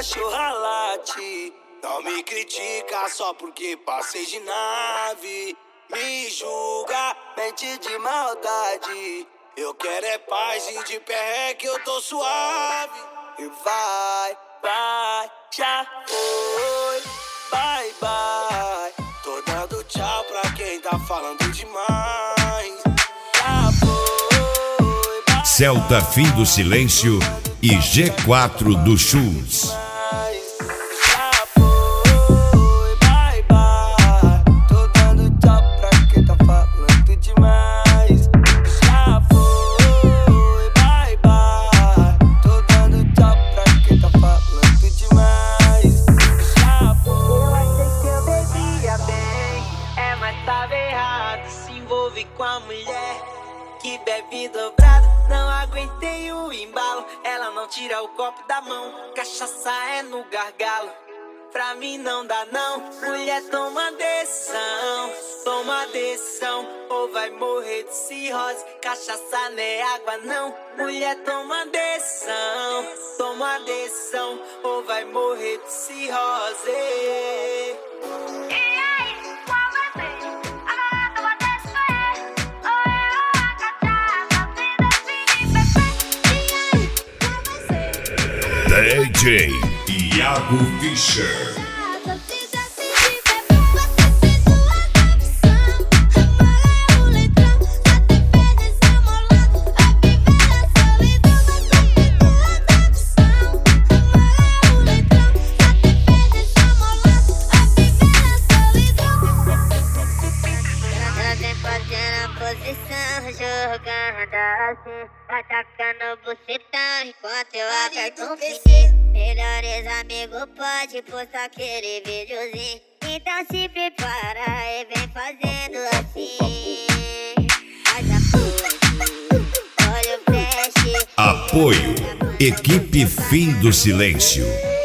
cachorra late. Não me critica só porque passei de nave. Me julga, mente de maldade. Eu quero é paz e de pé é que eu tô suave. E vai, já foi. Bye, bye. Tô dando tchau pra quem tá falando demais. Já foi, bye, Celta Fim do Silêncio e G4 do Chus. já foi, bye, bye. Tô dando tchau pra quem tá falando demais. Já foi, bye, bye. Tô dando tchau pra quem tá falando demais. Já foi. Eu achei que eu bebia bem, mas tava errado. Se envolve com a mulher que bebe dobrado. Não aguentei o embalo, ela não tira o copo da mão. Cachaça é no gargalo, pra mim não dá não. Mulher, toma decisão, ou vai morrer de cirrose. Cachaça não é água não. Mulher, toma decisão, ou vai morrer de cirrose. DJ Iago Fischer. Jogando assim, atacando bucetão enquanto eu aperto um pininho. Melhores amigos pode postar aquele videozinho. Então se prepara e vem fazendo assim. Apoio Equipe Fim do Silêncio.